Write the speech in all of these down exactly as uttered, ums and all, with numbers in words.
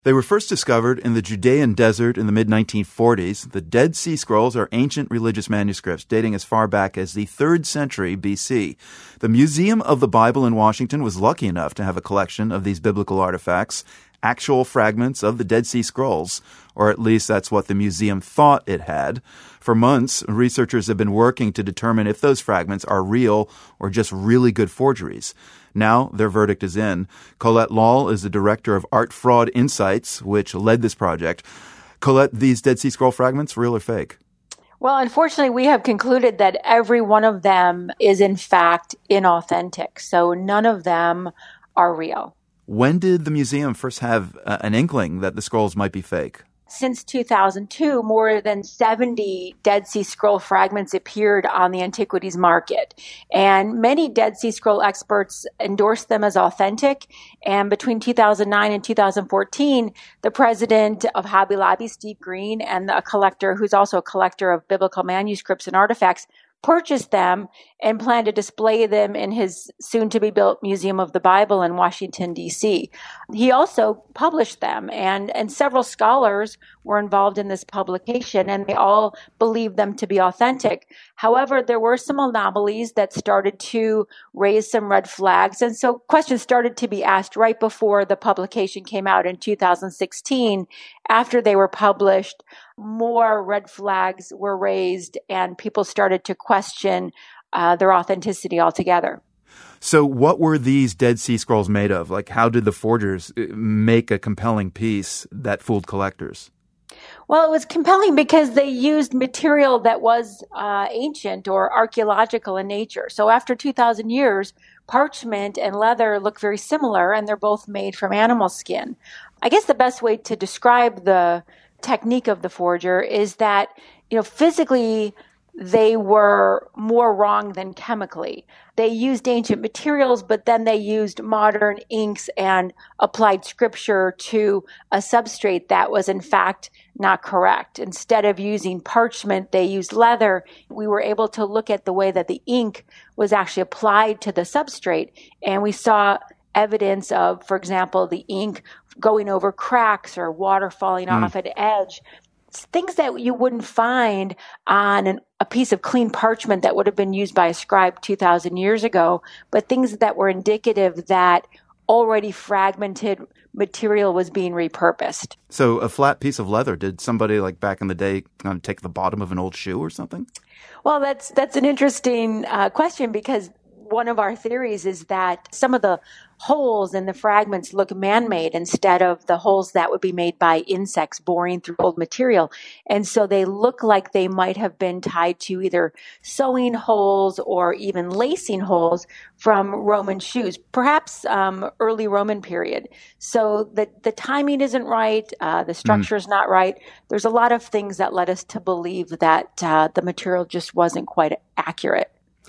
They were first discovered in the Judean desert in the mid nineteen forties. The Dead Sea Scrolls are ancient religious manuscripts dating as far back as the third century B C. The Museum of the Bible in Washington was lucky enough to have a collection of these biblical artifacts, actual fragments of the Dead Sea Scrolls, or at least that's what the museum thought it had. For months, researchers have been working to determine if those fragments are real or just really good forgeries. Now, their verdict is in. Colette Lall is the director of Art Fraud Insights, which led this project. Colette, these Dead Sea Scroll fragments, real or fake? Well, unfortunately, we have concluded that every one of them is, in fact, inauthentic. So none of them are real. When did the museum first have uh, an inkling that the scrolls might be fake? Since two thousand two, more than seventy Dead Sea Scroll fragments appeared on the antiquities market. And many Dead Sea Scroll experts endorsed them as authentic. And between two thousand nine and two thousand fourteen, the president of Hobby Lobby, Steve Green, and a collector who's also a collector of biblical manuscripts and artifacts purchased them and planned to display them in his soon-to-be-built Museum of the Bible in Washington, D C. He also published them, and, and several scholars were involved in this publication, and they all believed them to be authentic. However, there were some anomalies that started to raise some red flags, and so questions started to be asked right before the publication came out in two thousand sixteen. After they were published, more red flags were raised, and people started to question uh, their authenticity altogether. So what were these Dead Sea Scrolls made of? Like, how did the forgers make a compelling piece that fooled collectors? Well, it was compelling because they used material that was uh, ancient or archaeological in nature. So after two thousand years, parchment and leather look very similar, and they're both made from animal skin. I guess the best way to describe the technique of the forger is that, you know, physically they were more wrong than chemically. They used ancient materials, but then they used modern inks and applied scripture to a substrate that was in fact not correct. Instead of using parchment, they used leather. We were able to look at the way that the ink was actually applied to the substrate, and we saw evidence of, for example, the ink going over cracks or water falling mm. off at edge. Things that you wouldn't find on an, a piece of clean parchment that would have been used by a scribe two thousand years ago, but things that were indicative that already fragmented material was being repurposed. So a flat piece of leather, did somebody like back in the day kind of take the bottom of an old shoe or something? Well, that's that's an interesting uh, question, because one of our theories is that some of the holes in the fragments look man-made instead of the holes that would be made by insects boring through old material. And so they look like they might have been tied to either sewing holes or even lacing holes from Roman shoes, perhaps um, early Roman period. So the, the timing isn't right. Uh, the structure is mm. not right. There's a lot of things that led us to believe that uh, the material just wasn't quite accurate.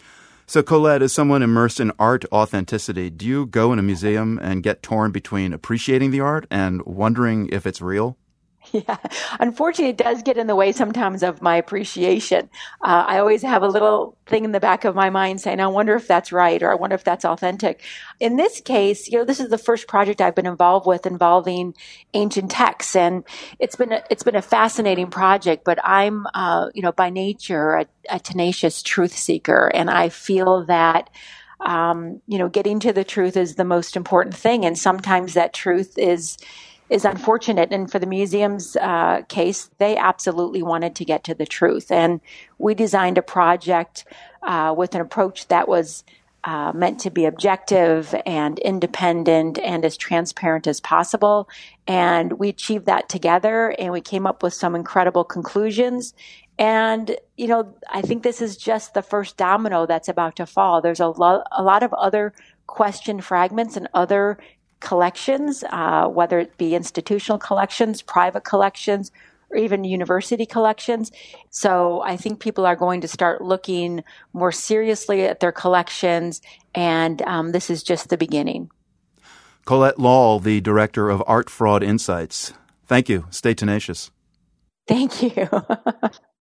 So, Colette, as someone immersed in art authenticity, do you go in a museum and get torn between appreciating the art and wondering if it's real? Yeah, unfortunately, it does get in the way sometimes of my appreciation. Uh, I always have a little thing in the back of my mind saying, I wonder if that's right, or I wonder if that's authentic. In this case, you know, this is the first project I've been involved with involving ancient texts, and it's been a, it's been a fascinating project. But I'm, uh, you know, by nature a, a tenacious truth seeker, and I feel that. Um, you know, getting to the truth is the most important thing, and sometimes that truth is. is unfortunate. And for the museum's uh, case, they absolutely wanted to get to the truth. And we designed a project uh, with an approach that was uh, meant to be objective and independent and as transparent as possible. And we achieved that together, and we came up with some incredible conclusions. And, you know, I think this is just the first domino that's about to fall. There's a, lo- a lot of other question fragments and other collections, uh, whether it be institutional collections, private collections, or even university collections. So I think people are going to start looking more seriously at their collections, and um, this is just the beginning. Colette Lall, the director of Art Fraud Insights. Thank you. Stay tenacious. Thank you.